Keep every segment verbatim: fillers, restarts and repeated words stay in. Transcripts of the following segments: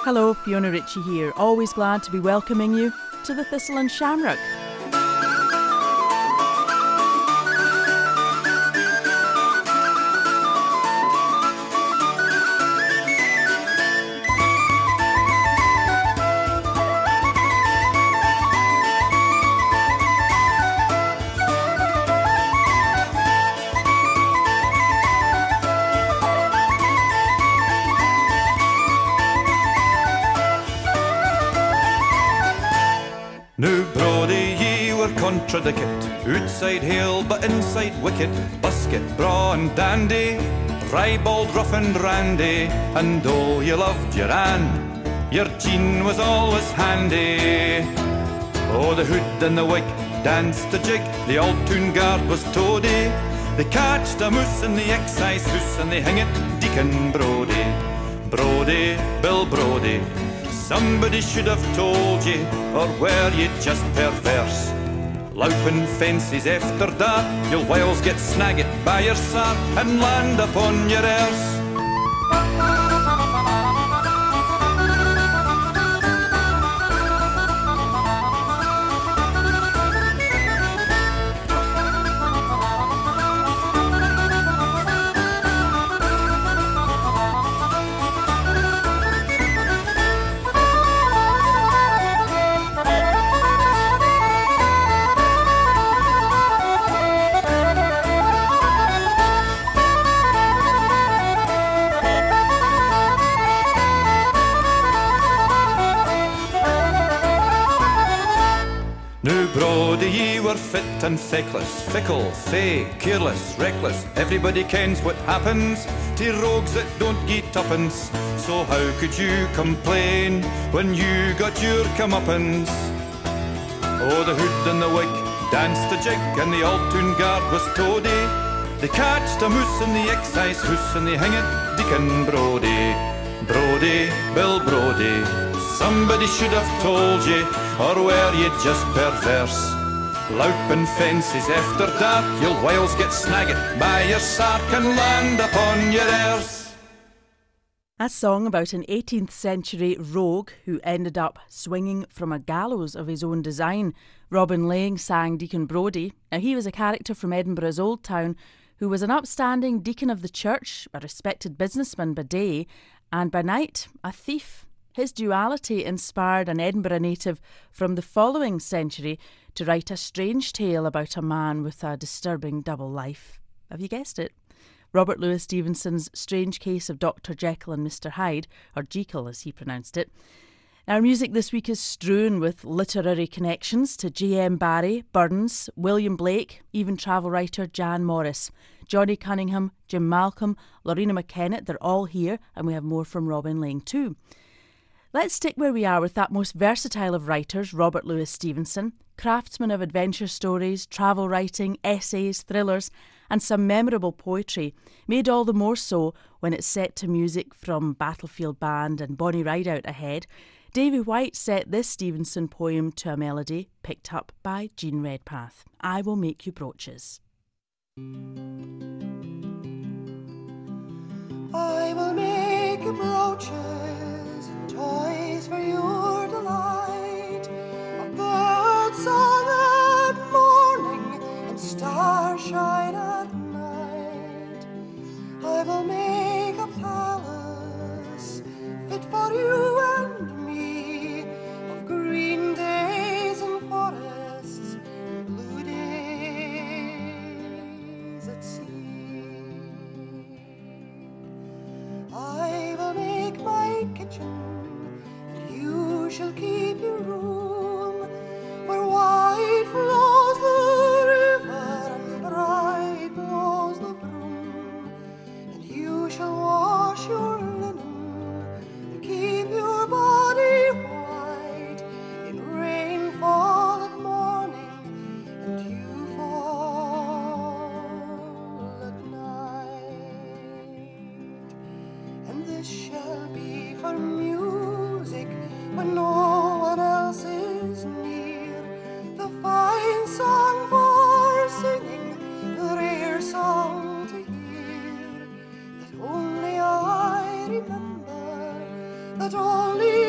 Hello, Fiona Ritchie here, always glad to be welcoming you to the Thistle and Shamrock. Now Brodie, ye were contradicted, outside hail but inside wicked, busket, braw and dandy, ribald, rough and randy, and though you loved your Anne, your Jean was always handy. Oh, the hood and the wig danced the jig, the old toon guard was toady, they catched a moose in the excise house and they hang it Deacon Brodie. Brodie, Bill Brodie, somebody should have told ye, or were ye just perverse? Loupin' fences after dark, you'll whiles get snagged by your sark and land upon your arse. Brodie, ye were fit and feckless, fickle, fey, careless, reckless. Everybody kens what happens to rogues that don't gie tuppence. So how could you complain when you got your comeuppance? Oh, the hood and the wig danced the jig, and the old toon guard was toady. They catched a moose in the excise house, and they hang it Deacon Brodie. Brodie, Bill Brodie, somebody should have told ye, or were ye just perverse? Loupin' fences after dark, you'll whiles get snagged by your sark and land upon your arse. A song about an eighteenth century rogue who ended up swinging from a gallows of his own design. Robin Laing sang Deacon Brodie. Now, he was a character from Edinburgh's Old Town who was an upstanding deacon of the church, a respected businessman by day, and by night, a thief. His duality inspired an Edinburgh native from the following century to write a strange tale about a man with a disturbing double life. Have you guessed it? Robert Louis Stevenson's Strange Case of Doctor Jekyll and Mister Hyde, or Jekyll as he pronounced it. Our music this week is strewn with literary connections to J M Barrie, Burns, William Blake, even travel writer Jan Morris. Johnny Cunningham, Jim Malcolm, Lorena McKennitt, they're all here, and we have more from Robin Laing too. Let's stick where we are with that most versatile of writers, Robert Louis Stevenson, craftsman of adventure stories, travel writing, essays, thrillers, and some memorable poetry, made all the more so when it's set to music from Battlefield Band and Bonnie Rideout ahead. Davy White set this Stevenson poem to a melody picked up by Jean Redpath. I Will Make You Brooches. I will make you brooches, toys for your delight, of bird song at morning and starshine at night. I will make a palace fit for you and me, of green days and forests, blue days at sea. I will make my kitchen, and you shall keep your room, where wide flows the river and bright blows the broom, and you shall wash your linen and keep your body white in rainfall at morning and dew fall at night. And this shall be for music when no one else is near, the fine song for singing, the rare song to hear, that only I remember, that only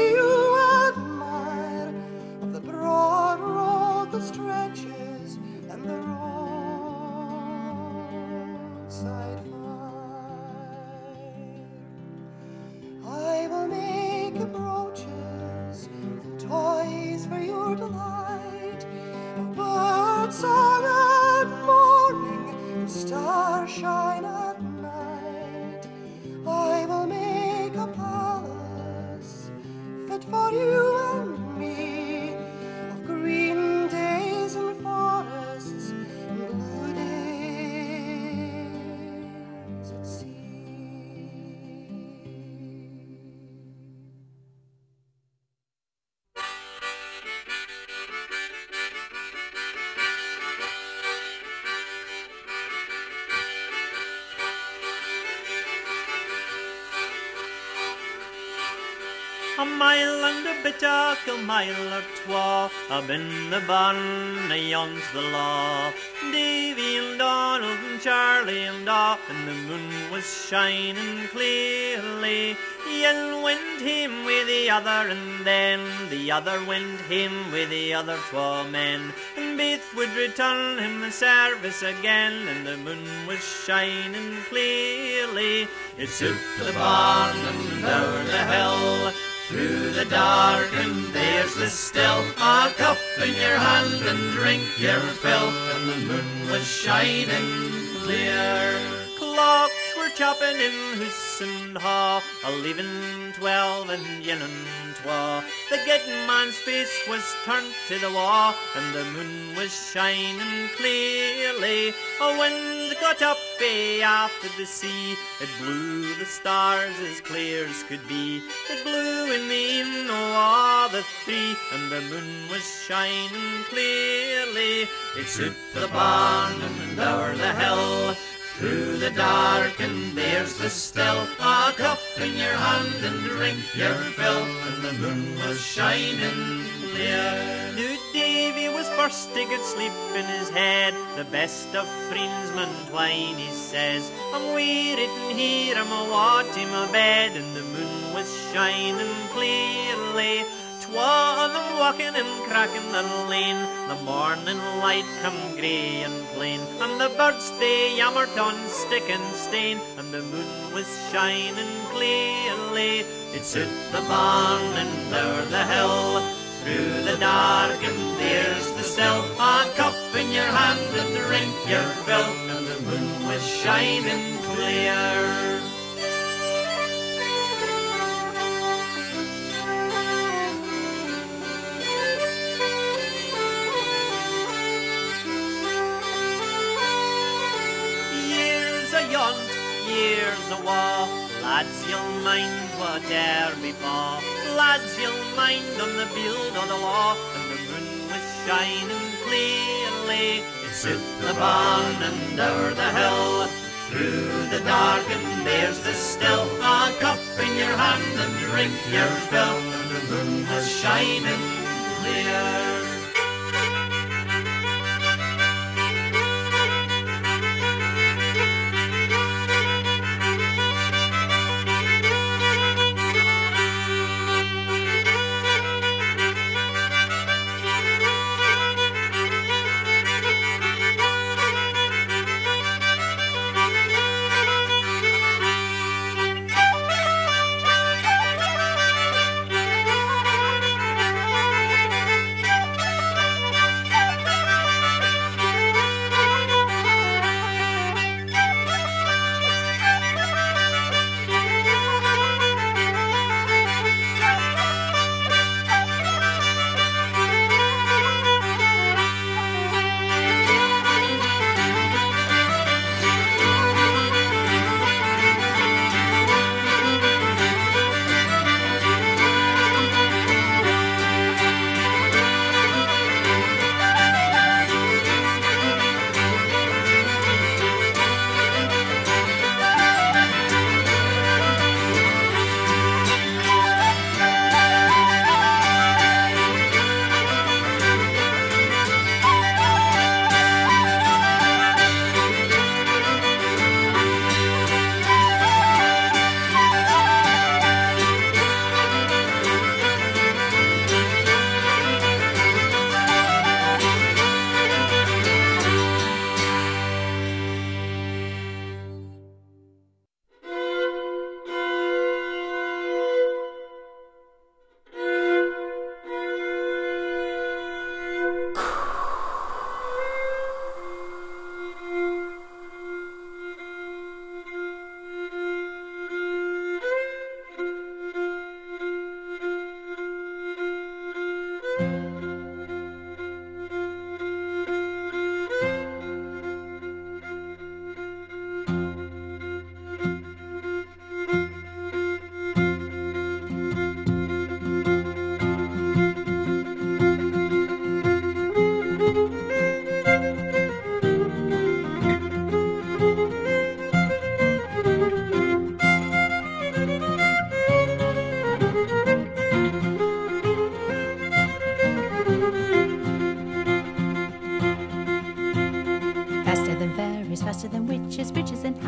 A mile and a bit, a mile or twa, up in the barn, ayont the law. Davy and Donald and Charlie and Daw, and the moon was shining clearly. One went him with the other, and then the other went him with the other twa men. And both would return him the service again, and the moon was shining clearly. It's up the barn and over the hill, through the dark and there's the still. A cup in your hand and drink your fill, and the moon was shining clear. Clocks were chopping in hoose and haw, a leaving twelve and yin and twa. The getting man's face was turned to the wall, and the moon was shining clearly. A wind got up way after the sea, it blew the stars as clear as could be. It blew in the e'en o' all the three, and the moon was shining clearly. It's up the barn and o'er the hill, through the dark and there's the still. A cup in your hand and drink your fill, and the moon was shining clear. New Davy was first to get sleep in his head, the best of friendsmen twine, he says. I'm wearitin' here, I'm a watch him a bed, and the moon was shining clearly. Twa of them walking and cracking the lane, the morning light come grey and plain, and the birds they yammered on stick and stane, and the moon was shining clearly. It's at the barn and o'er the hill, through the dark and there's the still. A cup in your hand and drink your fill, and the moon was shining clear. Years awa, lads, you'll mind whate'er befall. Lads, you'll mind on the field of the law, and the moon was shining clearly. It's up the barn and o'er the hill, through the dark and there's the still. A cup in your hand and drink your fill, and the moon was shining clear.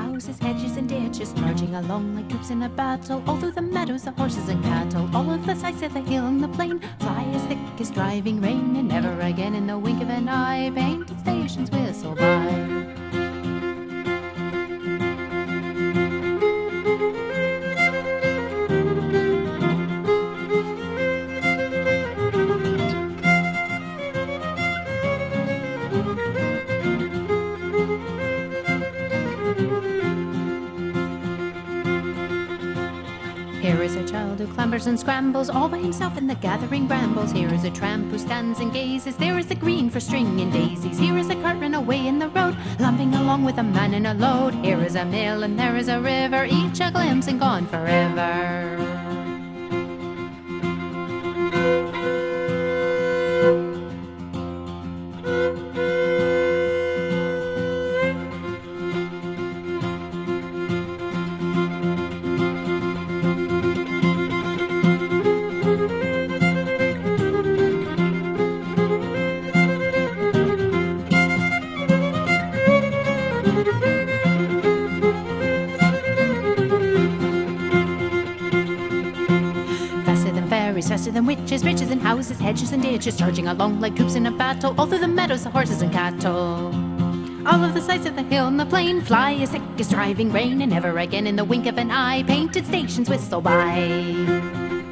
houses, hedges and ditches, charging along like troops in a battle. All through the meadows, the horses and cattle, all of the sides of the hill and the plain, fly as thick as driving rain, and never again in the wink of an eye painted stations whistle by. Here is a child who clambers and scrambles all by himself in the gathering brambles. Here is a tramp who stands and gazes. There is the green for string and daisies. Here is a cart run away in the road, lumping along with a man in a load. Here is a mill and there is a river, each a glimpse and gone forever. Faster than witches, riches and houses, hedges and ditches, charging along like troops in a battle. All through the meadows, the horses and cattle, all of the sides of the hill and the plain, fly as thick as driving rain, and never again in the wink of an eye painted stations whistle by.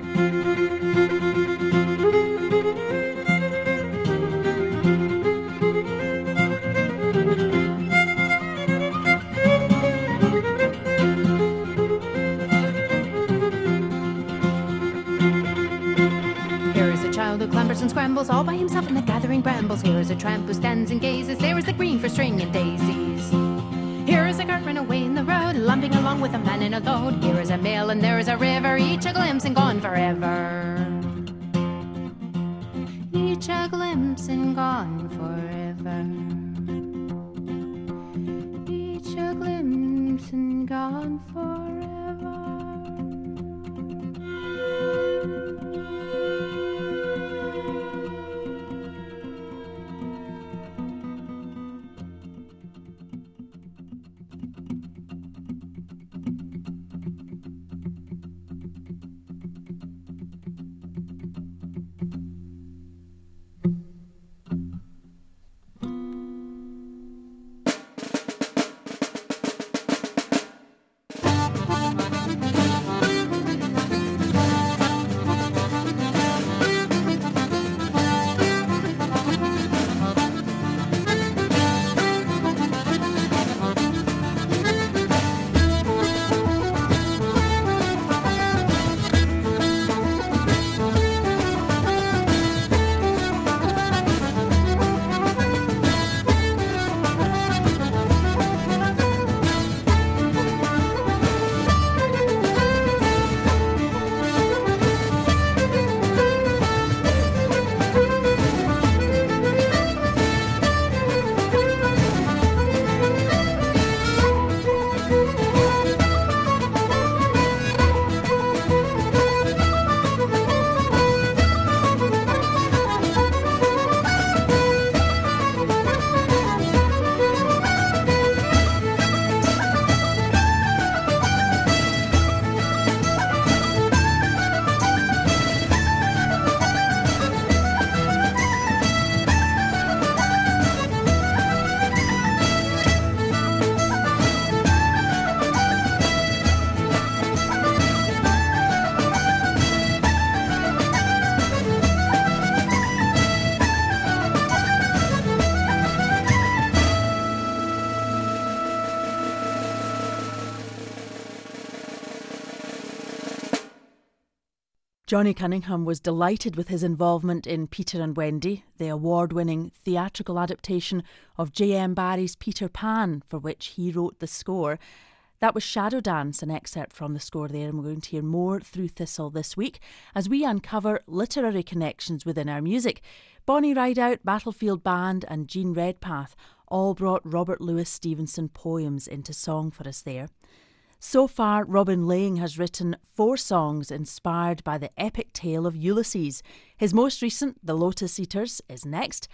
And scrambles all by himself in the gathering brambles. Here is a tramp who stands and gazes. There is the green for string and daisies. Here is a cart run away in the road, lumping along with a man in a load. Here is a mill and there is a river, each a glimpse and gone forever. Each a glimpse and gone forever. Each a glimpse and gone forever. Johnny Cunningham was delighted with his involvement in Peter and Wendy, the award-winning theatrical adaptation of J M Barrie's Peter Pan, for which he wrote the score. That was Shadow Dance, an excerpt from the score there, and we're going to hear more through Thistle this week as we uncover literary connections within our music. Bonnie Rideout, Battlefield Band and Jean Redpath all brought Robert Louis Stevenson poems into song for us there. So far, Robin Laing has written four songs inspired by the epic tale of Ulysses. His most recent, The Lotus Eaters, is next.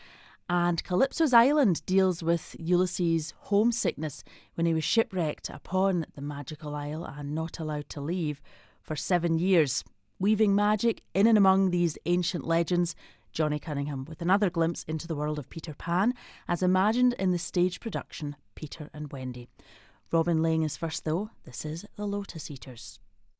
And Calypso's Island deals with Ulysses' homesickness when he was shipwrecked upon the magical isle and not allowed to leave for seven years. Weaving magic in and among these ancient legends, Johnny Cunningham with another glimpse into the world of Peter Pan as imagined in the stage production Peter and Wendy. Robin Laing is first though. This is The Lotus Eaters.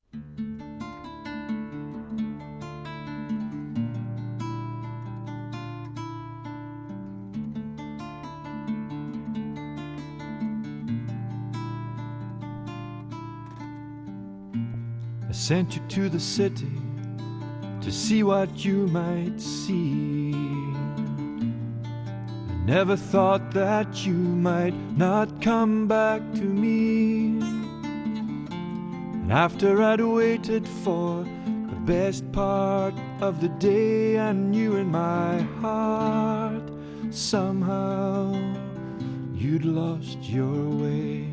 I sent you to the city to see what you might see. I never thought that you might not come back to me. And after I'd waited for the best part of the day, I knew in my heart somehow you'd lost your way.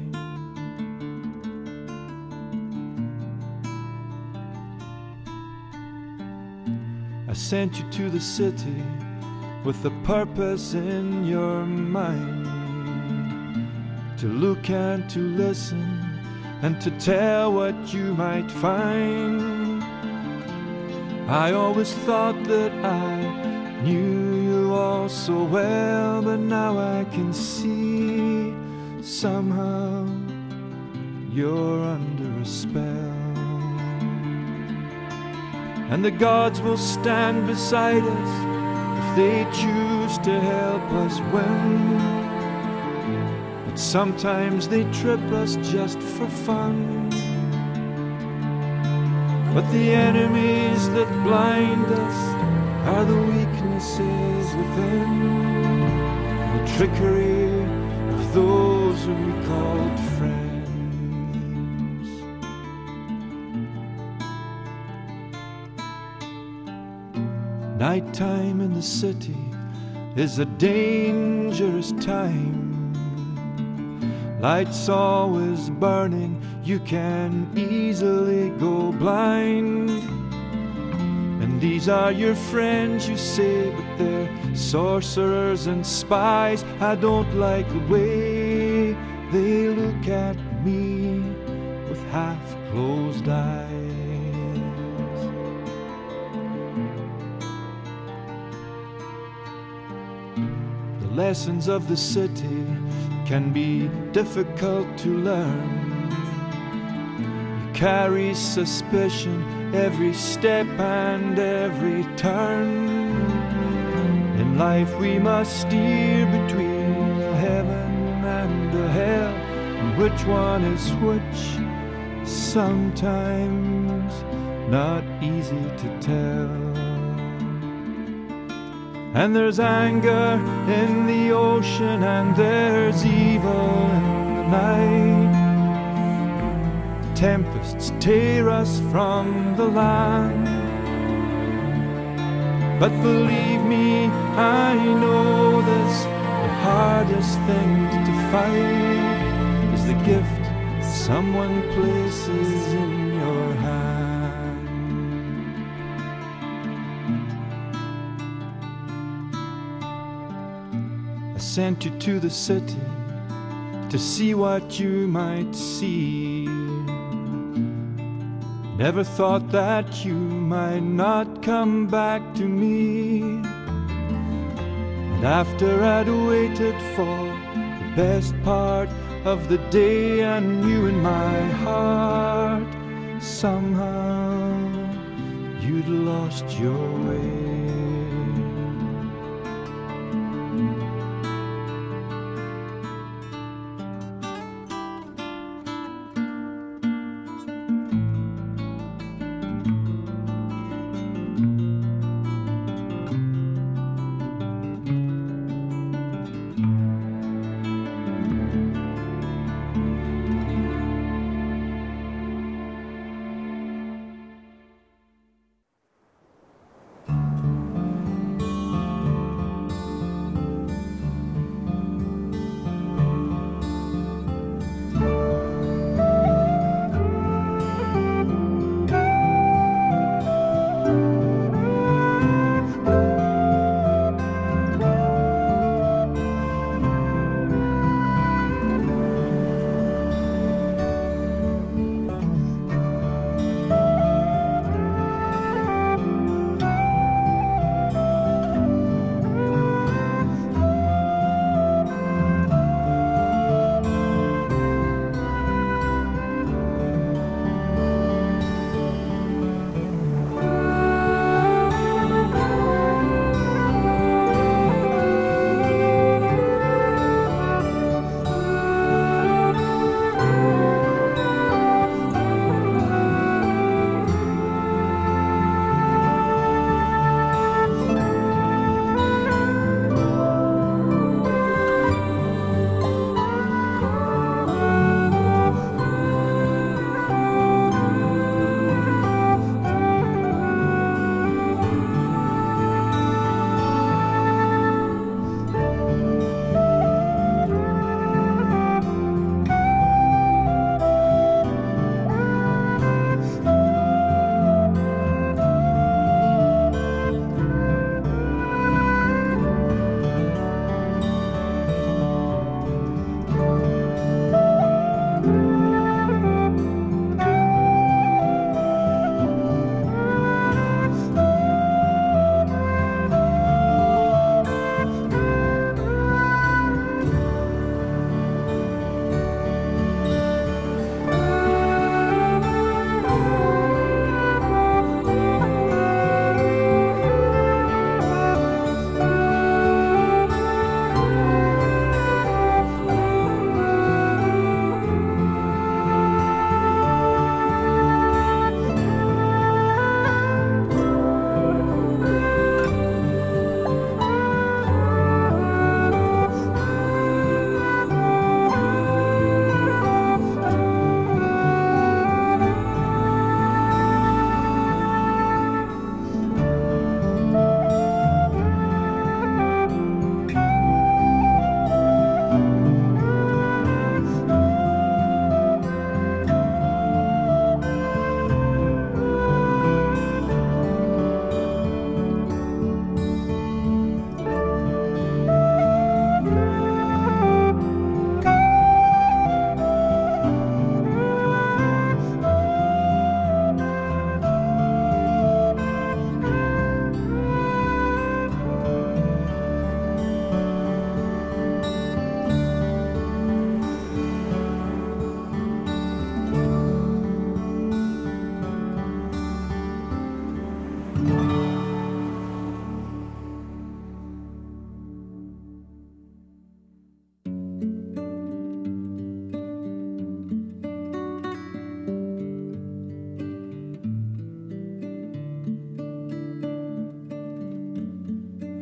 I sent you to the city with a purpose in your mind, to look and to listen and to tell what you might find. I always thought that I knew you all so well, but now I can see somehow you're under a spell. And the gods will stand beside us if they choose to help us win. But sometimes they trip us just for fun. But the enemies that blind us are the weaknesses within, the trickery of those who we called friends. Nighttime in the city is a dangerous time. Lights always burning, you can easily go blind. And these are your friends, you say, but they're sorcerers and spies. I don't like the way they look at me with half-closed eyes. The lessons of the city can be difficult to learn. You carry suspicion every step and every turn. In life we must steer between a heaven and a hell, and which one is which, sometimes not easy to tell. And there's anger in the ocean, and there's evil in the night. Tempests tear us from the land. But believe me, I know this, the hardest thing to fight is the gift someone places in your hand. Sent you to the city to see what you might see. Never thought that you might not come back to me. And after I'd waited for the best part of the day, I knew in my heart somehow you'd lost your way.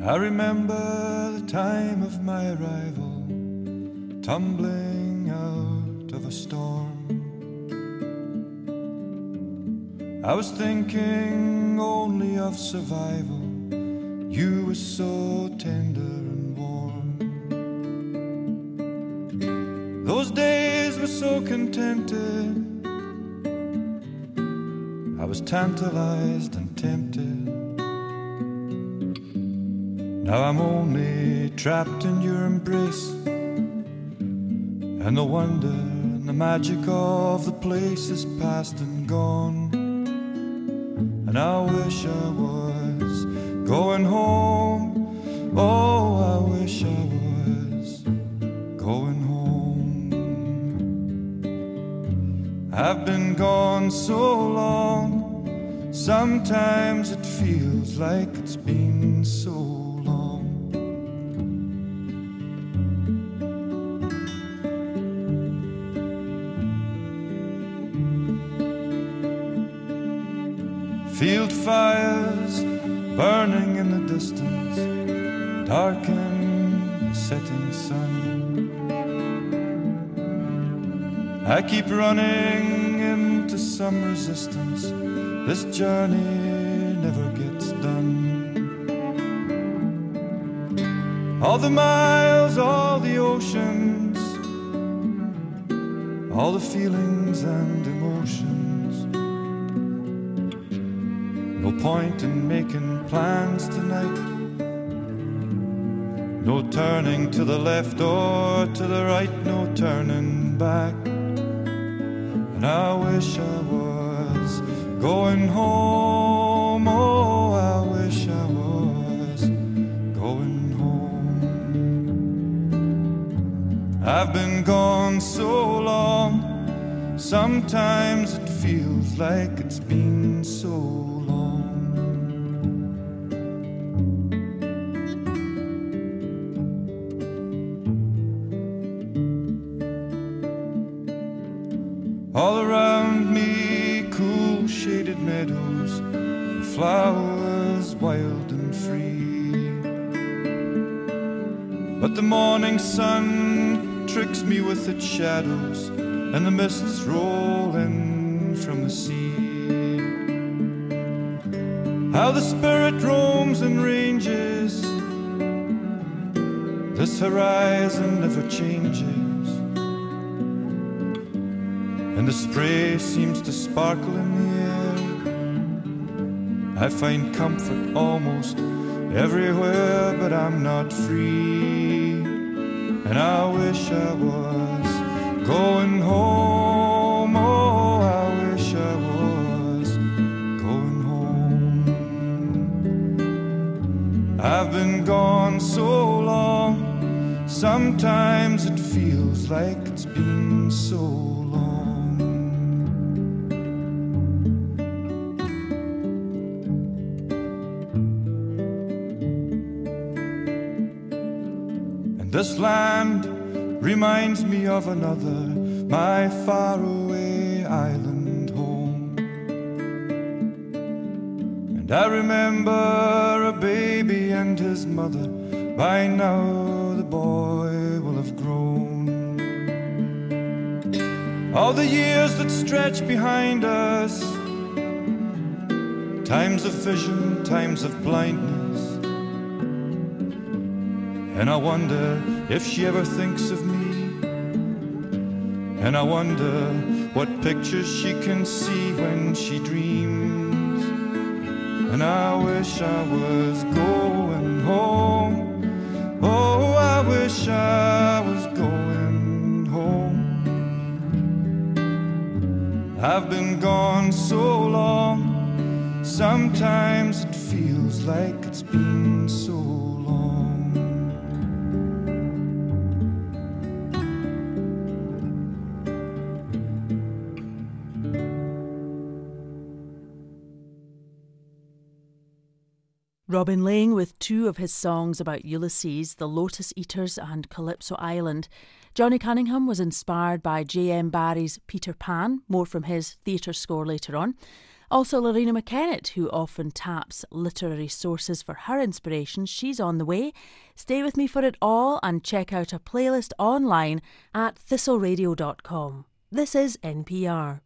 I remember the time of my arrival, tumbling out of a storm. I was thinking only of survival. You were so tender and warm. Those days were so contented. I was tantalized and tempted. Now I'm only trapped in your embrace, and the wonder and the magic of the place is past and gone. And I wish I was going home. Oh, I wish I was going home. I've been gone so long, sometimes it feels like it's been so long. Field fires burning in the distance, darken the setting sun. I keep running into some resistance. This journey never gets done. All the miles, all the oceans, all the feelings and emotions. No point in making plans tonight. No turning to the left or to the right, no turning back. And I wish I was going home. Oh, I wish I was going home. I've been gone so long, sometimes it feels like it's been so long. All around me, cool shaded meadows, flowers wild and free. But the morning sun tricks me with its shadows, and the mists roll in from the sea. How the spirit roams and ranges, this horizon never changes. And the spray seems to sparkle in the air. I find comfort almost everywhere, but I'm not free. And I wish I was going home. Oh, I wish I was going home. I've been gone so long, sometimes it feels like it's been so long. This land reminds me of another, my faraway island home. And I remember a baby and his mother. By now the boy will have grown. All the years that stretch behind us, times of vision, times of blindness. And I wonder if she ever thinks of me. And I wonder what pictures she can see when she dreams. And I wish I was going home. Oh, I wish I was going home. I've been gone so long, sometimes it feels like it's been so long. Robin Laing with two of his songs about Ulysses, The Lotus Eaters and Calypso Island. Johnny Cunningham was inspired by J M Barrie's Peter Pan, more from his theatre score later on. Also, Lorena McKennitt, who often taps literary sources for her inspiration, she's on the way. Stay with me for it all and check out a playlist online at thistle radio dot com. This is N P R.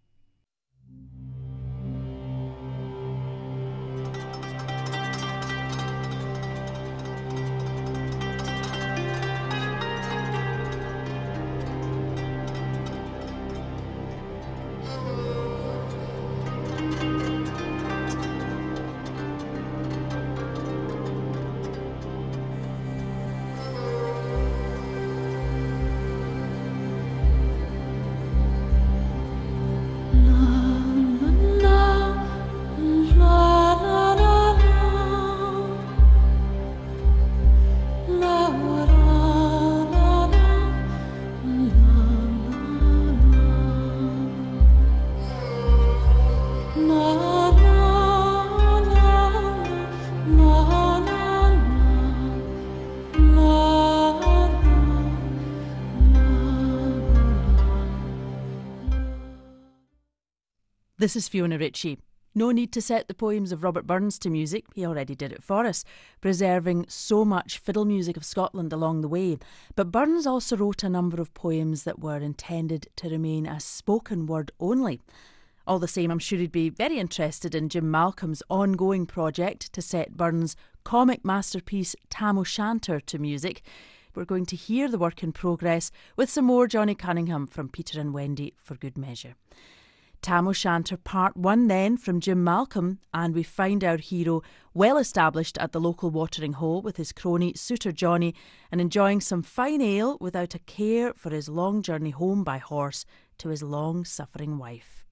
This is Fiona Ritchie. No need to set the poems of Robert Burns to music, he already did it for us, preserving so much fiddle music of Scotland along the way. But Burns also wrote a number of poems that were intended to remain as spoken word only. All the same, I'm sure he'd be very interested in Jim Malcolm's ongoing project to set Burns' comic masterpiece Tam O'Shanter to music. We're going to hear the work in progress with some more Johnny Cunningham from Peter and Wendy for good measure. Tam O'Shanter Part one then from Jim Malcolm, and we find our hero well established at the local watering hole with his crony Suitor Johnny and enjoying some fine ale without a care for his long journey home by horse to his long-suffering wife.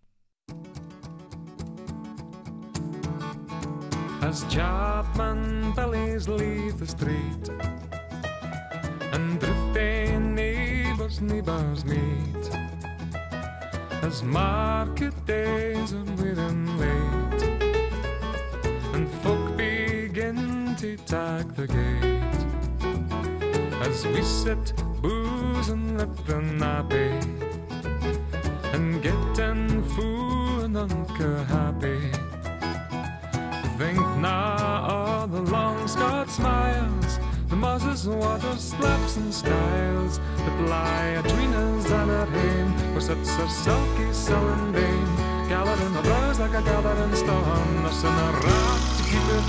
As Chapman bellies leave the street and drifty neighbours, neighbours meet, as market days are wearing late and folk begin to tag the gate, as we sit boozing lip and nappy and getting full and unca happy, think now all the long Scott smiles, the Moses water slaps and styles that lie atween us and at hame, where sits her sulky sullen dame, gathering her brows like a gathering storm, nursing a rock to keep it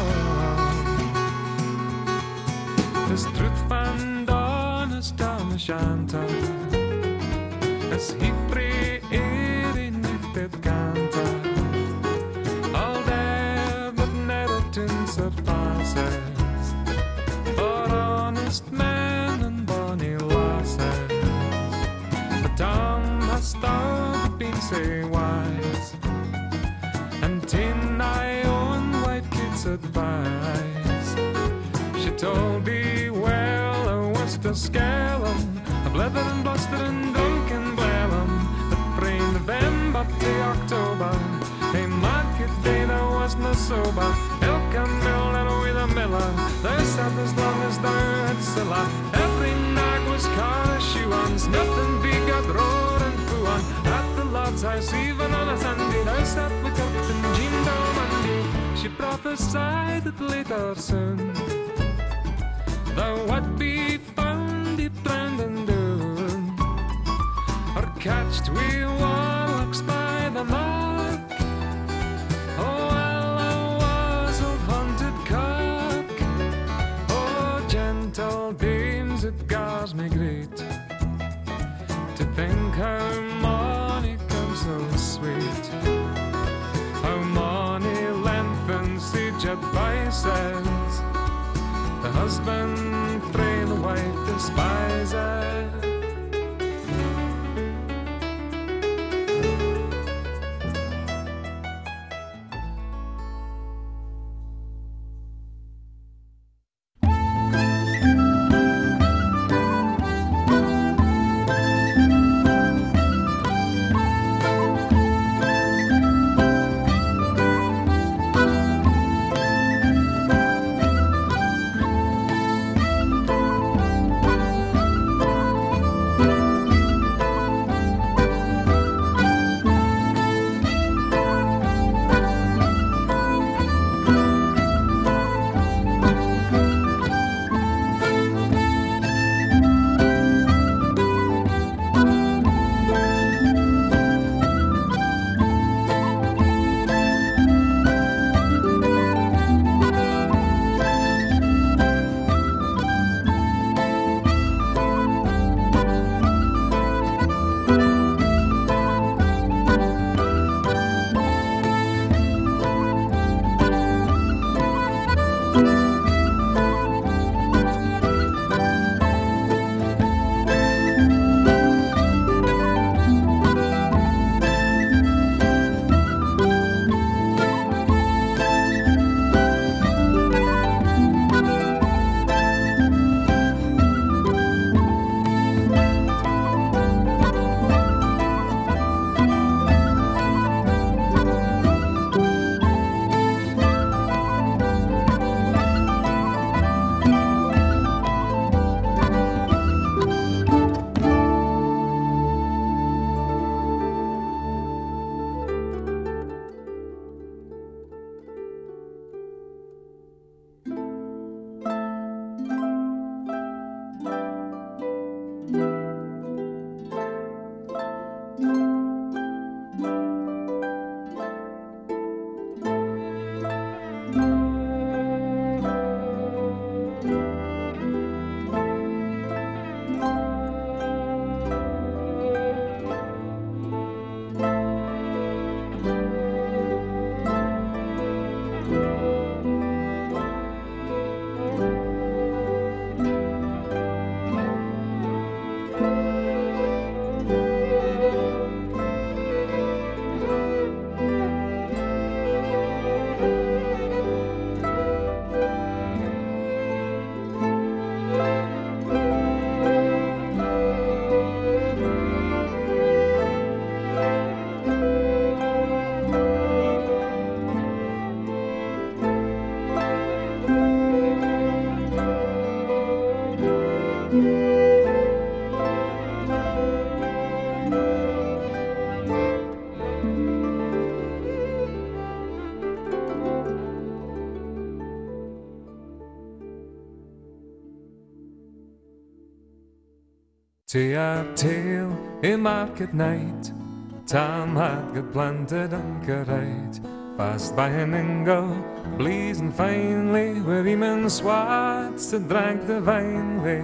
warm. His truth found on his Tam O'Shanter, as he free airy nifted canter, all there but never tune surpasses for honest men and bonny lasses. But Tom has thought been say wise, and tin I own white kids advice. She told me well I was to scale 'em, a blether and bluster and drunken blellum, that frae November to October, a market day there was no sober, elk and mill and with a miller, thou sat as long as thou had siller, every nag was car a shoe on, nothing big got roar and poo on, at the Lord's house even on a Sunday, thou sat with Captain Jean down Monday, she prophesied that later soon thou would be found deep drowned and doon, or catched wi' warlocks by the mark. Oh, well, I was old haunted cock. Oh, gentle dames, it gars me great to think how money comes so sweet, how money lengthens each advices, the husband frae the wife despises. To our tale a market night, Tam had got planted anchor right, fast by an ingle, blazing finely, where Eamon swats to drank divinely.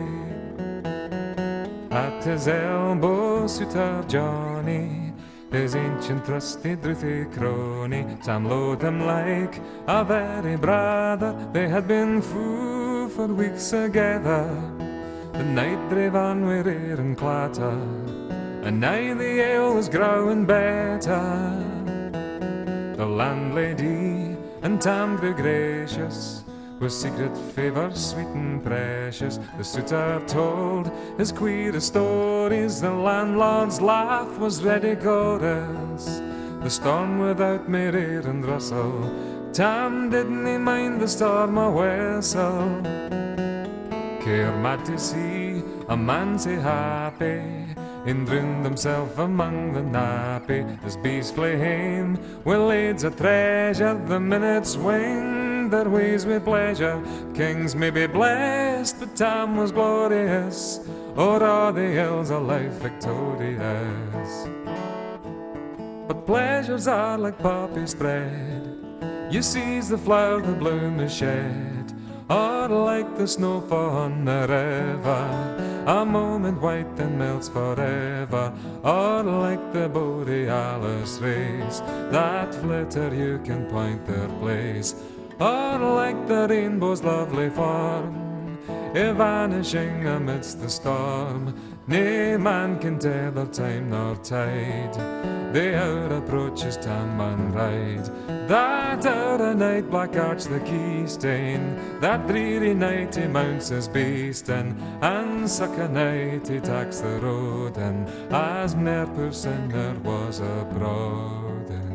At his elbow Suitor Johnny, his ancient trusty druthy crony, Tam load him like a very brother. They had been fou for weeks together. The night drave on wi' rear and clatter, and now the ale was growing better. The landlady and Tam grew gracious, with secret favour sweet and precious. The Suitor told his queerest stories, the landlord's laugh was ready chorus. The storm without me rear and rustle, Tam didn't mind the storm a whistle. Care mad to see a man so happy, and drowned himself among the nappy. His bees fly hame, well laid's a treasure. The minutes wing their ways with pleasure. Kings may be blessed, but Tam was glorious, o'er all the hills of life victorious. But pleasures are like poppy spread, you seize the flower, the bloom is shed. Or like the snowfall on the river, a moment white and melts forever. Or like the borealis rays that flitter, you can point their place. Or like the rainbow's lovely form, vanishing amidst the storm. Nae man can tell their time nor tide. The hour approaches Tam and ride. That hour a night black arch the key stain. That dreary night he mounts his beast in, and suck a night he tacks the road in, as ne'er poor sinner was abroad in.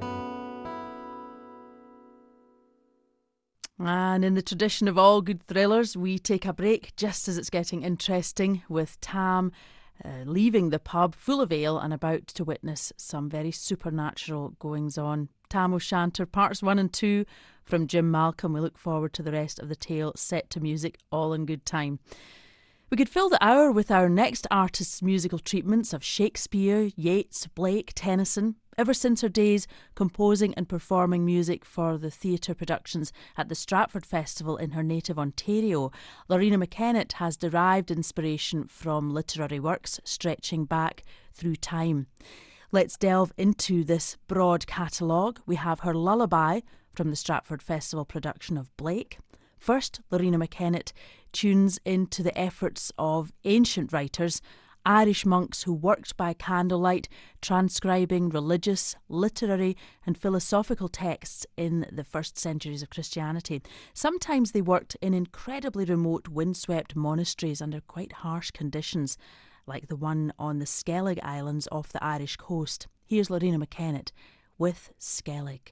And in the tradition of all good thrillers, we take a break just as it's getting interesting, with Tam uh, leaving the pub full of ale and about to witness some very supernatural goings on. Tam O'Shanter, parts one and two from Jim Malcolm. We look forward to the rest of the tale set to music, all in good time. We could fill the hour with our next artist's musical treatments of Shakespeare, Yeats, Blake, Tennyson. Ever since her days composing and performing music for the theatre productions at the Stratford Festival in her native Ontario, Lorena McKennett has derived inspiration from literary works stretching back through time. Let's delve into this broad catalogue. We have her Lullaby from the Stratford Festival production of Blake. First, Lorena McKennett tunes into the efforts of ancient writers, Irish monks who worked by candlelight, transcribing religious, literary and philosophical texts in the first centuries of Christianity. Sometimes they worked in incredibly remote, windswept monasteries under quite harsh conditions, like the one on the Skellig Islands off the Irish coast. Here's Lorena McKennett with Skellig.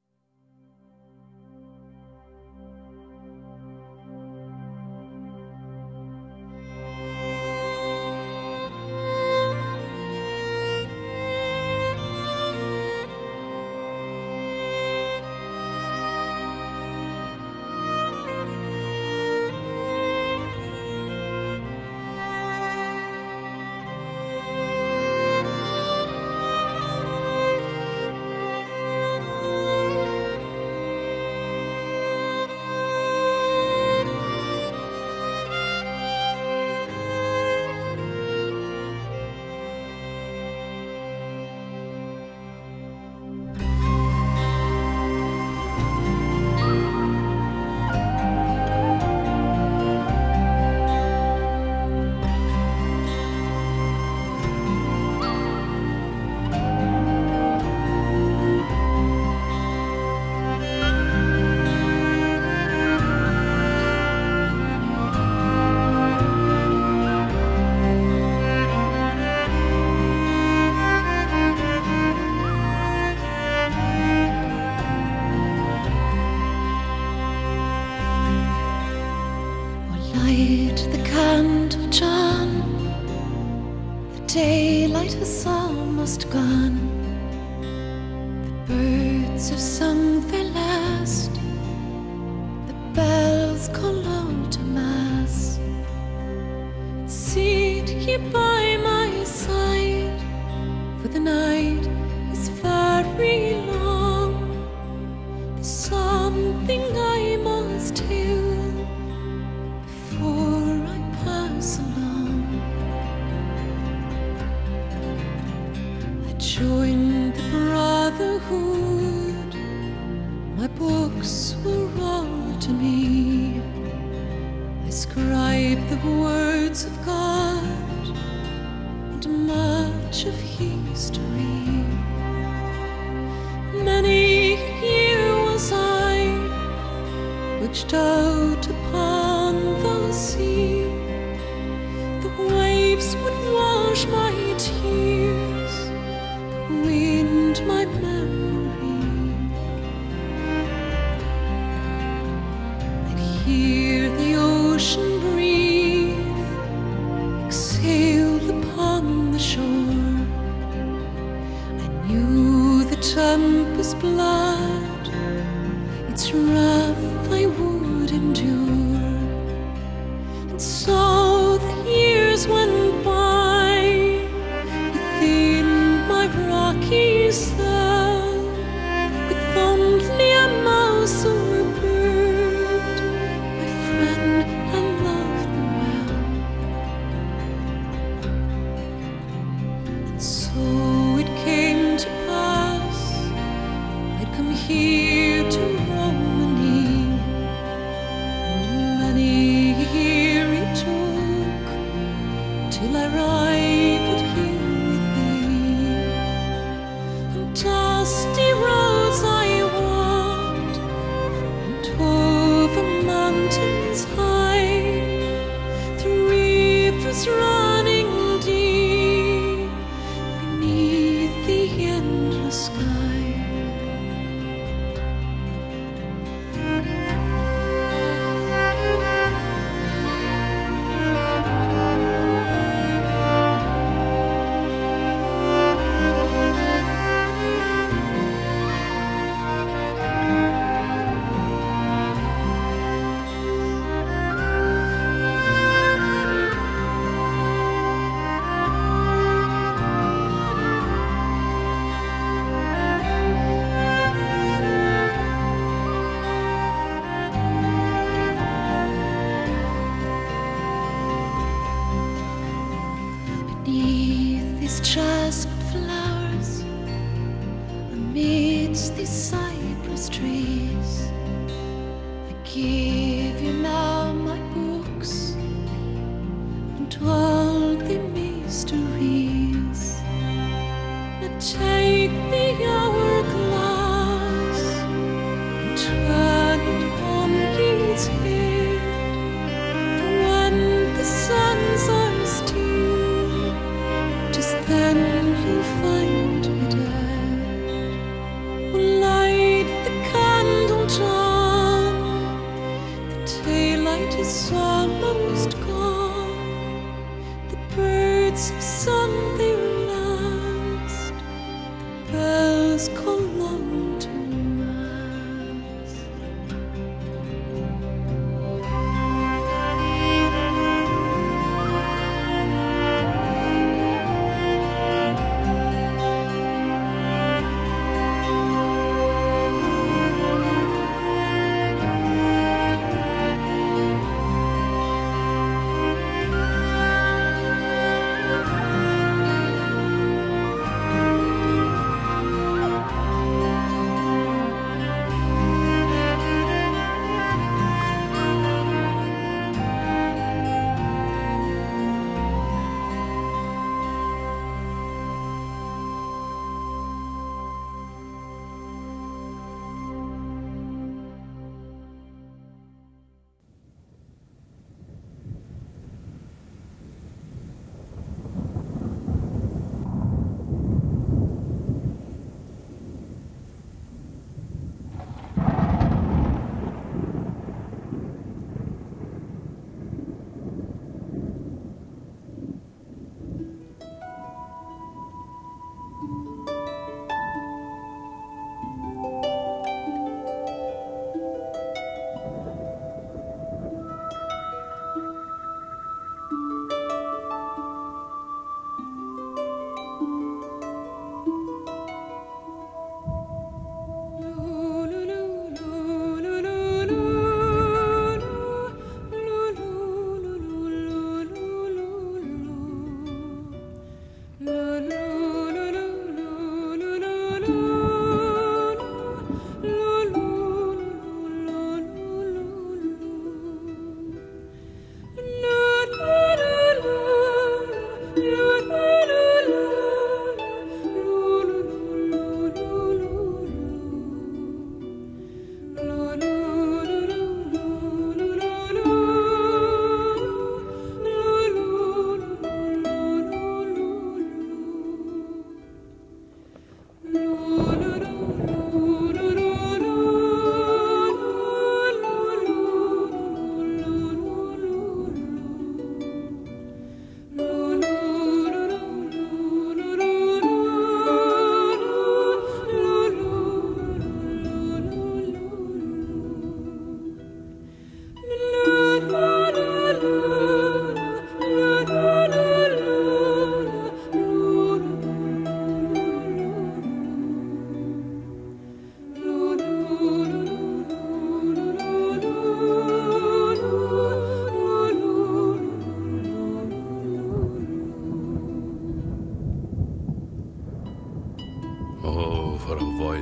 Daylight is almost gone. The birds have sung their last. The bells call low to mass. Sit ye by my my books were all to me. I scribe the words of God and much of history. Many a year was I witched out upon the sea. The waves would wash my tears, the wind my memory. I'd hear the ocean breathe, exhale upon the shore. I knew the tempest's blood, its wrath I would endure. And so the years went by within my rocky cell, with only a mouse or a bird, my friend, I loved them well. And so it came to pass, I'd come here to Romany, and many a year it took till I arrived here with thee. On dusty roads I walked, and over mountains high, through rivers running deep, beneath the endless sky. Beneath these jasmine flowers, amidst these cypress trees, I give you now my books and all the mysteries. Now take the hourglass and turn it on its head, for when the suns are still, just then you'll find me dead. We'll light the candle, John. The daylight is almost gone. The birds have sung their last. The bells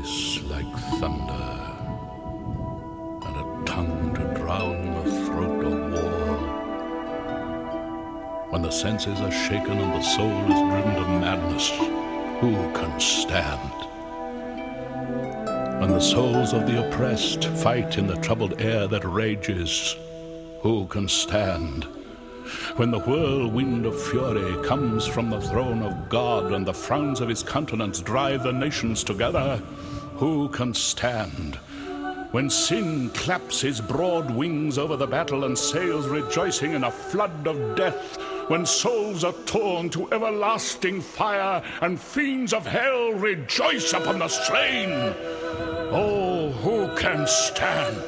voice like thunder, and a tongue to drown the throat of war. When the senses are shaken and the soul is driven to madness, who can stand? When the souls of the oppressed fight in the troubled air that rages, who can stand? When the whirlwind of fury comes from the throne of God and the frowns of his countenance drive the nations together, who can stand? When sin claps his broad wings over the battle and sails rejoicing in a flood of death, when souls are torn to everlasting fire and fiends of hell rejoice upon the slain, oh, who can stand?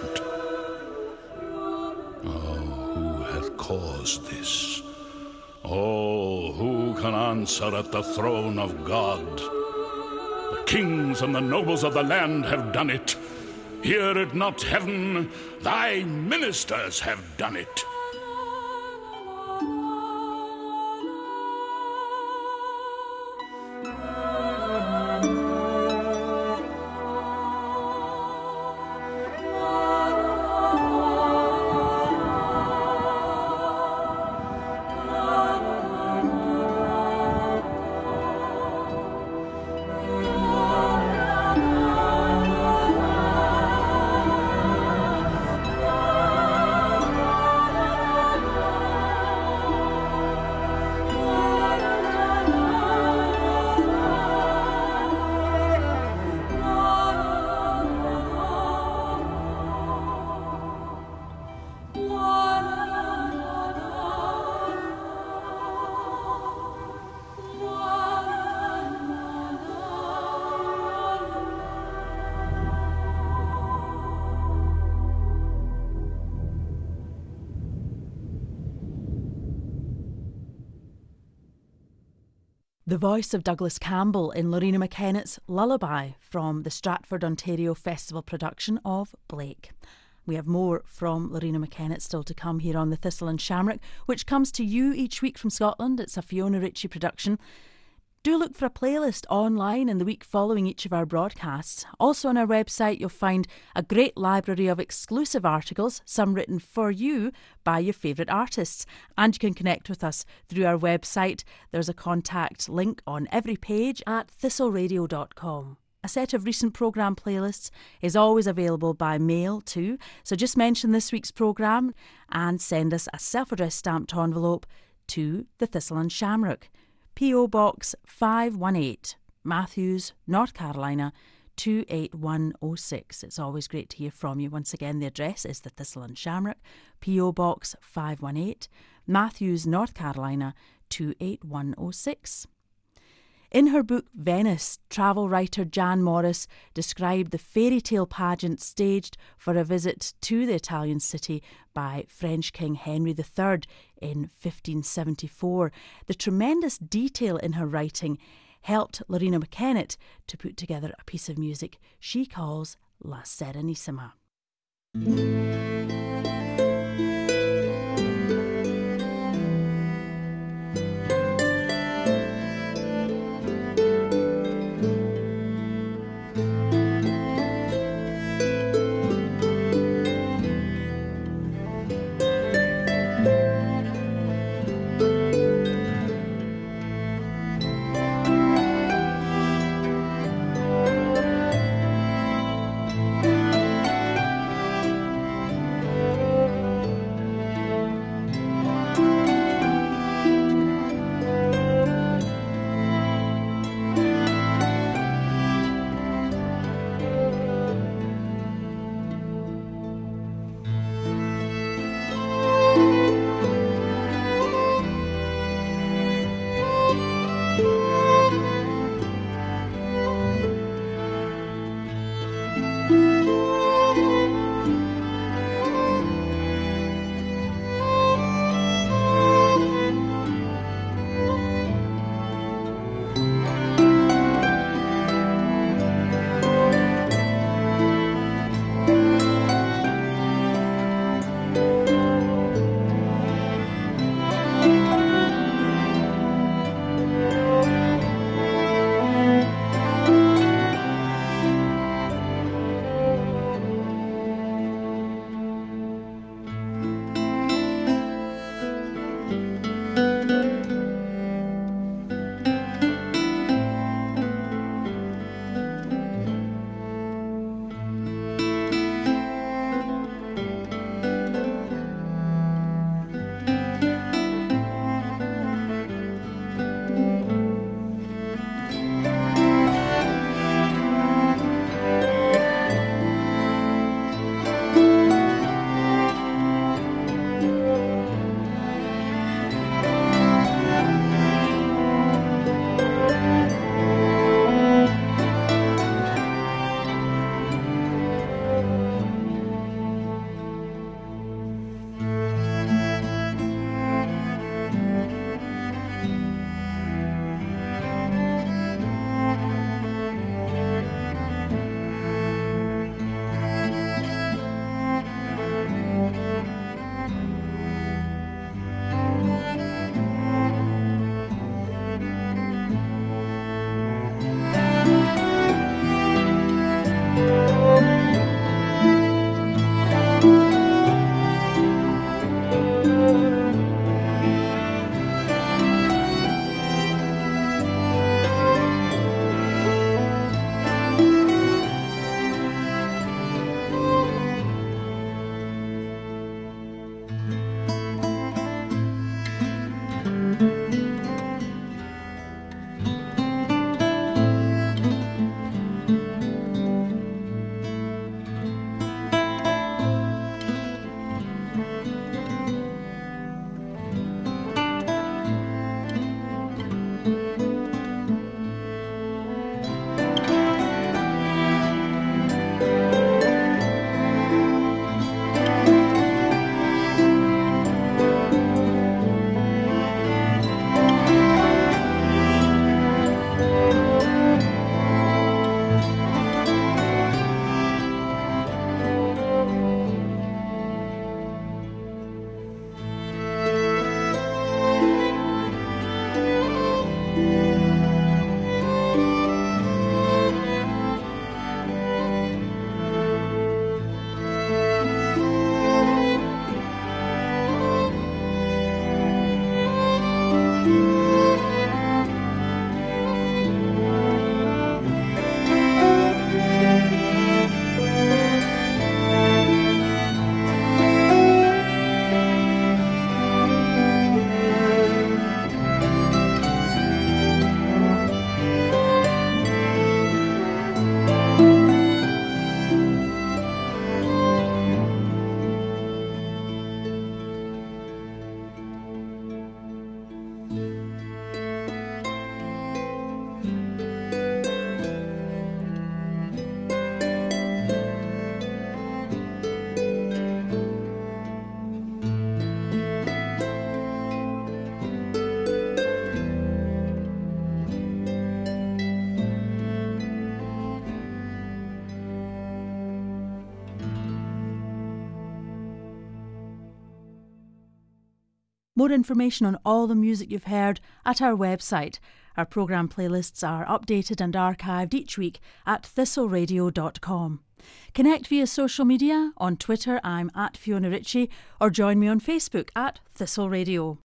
Caused this? Oh, who can answer at the throne of God? The kings and the nobles of the land have done it. Hear it not, heaven, thy ministers have done it. The voice of Douglas Campbell in Lorena McKennett's Lullaby from the Stratford, Ontario Festival production of Blake. We have more from Lorena McKennett still to come here on the Thistle and Shamrock, which comes to you each week from Scotland. It's a Fiona Ritchie production. Do look for a playlist online in the week following each of our broadcasts. Also on our website, you'll find a great library of exclusive articles, some written for you by your favourite artists. And you can connect with us through our website. There's a contact link on every page at thistle radio dot com. A set of recent programme playlists is always available by mail too, so just mention this week's programme and send us a self-addressed stamped envelope to the Thistle and Shamrock. P O Box five one eight, Matthews, North Carolina two eight one oh six. It's always great to hear from you. Once again, the address is the Thistle and Shamrock, P O Box five one eight, Matthews, North Carolina two eight one oh six. In her book Venice, travel writer Jan Morris described the fairy tale pageant staged for a visit to the Italian city by French King Henry the Third in fifteen seventy-four. The tremendous detail in her writing helped Lorena McKennett to put together a piece of music she calls La Serenissima. More information on all the music you've heard at our website. Our programme playlists are updated and archived each week at thistle radio dot com. Connect via social media. On Twitter, I'm at Fiona Ritchie, or join me on Facebook at Thistle Radio.